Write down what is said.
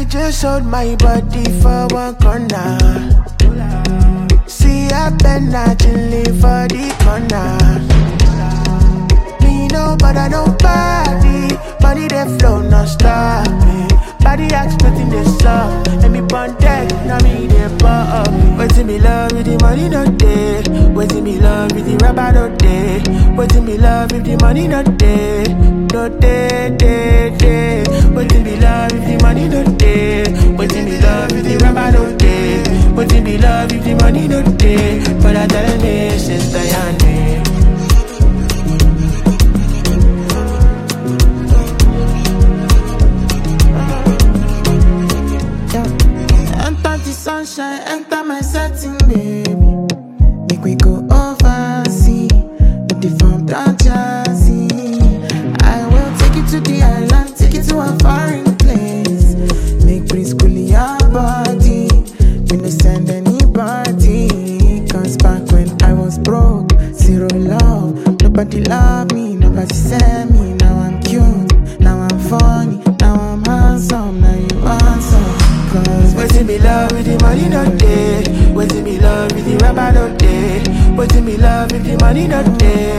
just hold my body for one corner. See I been chilling for the corner. Me no bother nobody, money they flow no stop me. Body expecting this up, and me burn deck, now me they pop. Waiting me love with the money no day, waiting me love with the rubber no day, waiting me love with the money no day, no day, day, day. Waiting me love with the money no day, waiting me love with the rubber no day, waiting me love with the money no day. But I tell me, sister, you need. Sunshine, enter my setting, baby. Make we go overseas, with the phone down Jersey. I will take you to the island, take you to a foreign place. Make breeze cool your body, we no send anybody. Cause back when I was broke, zero love, nobody loved me, nobody sent me. Now I'm cute, now I'm funny, now I'm handsome, now you handsome. Cause waiting me love with the money no day, waiting me love with the rubber no day, waiting me love with the money no day.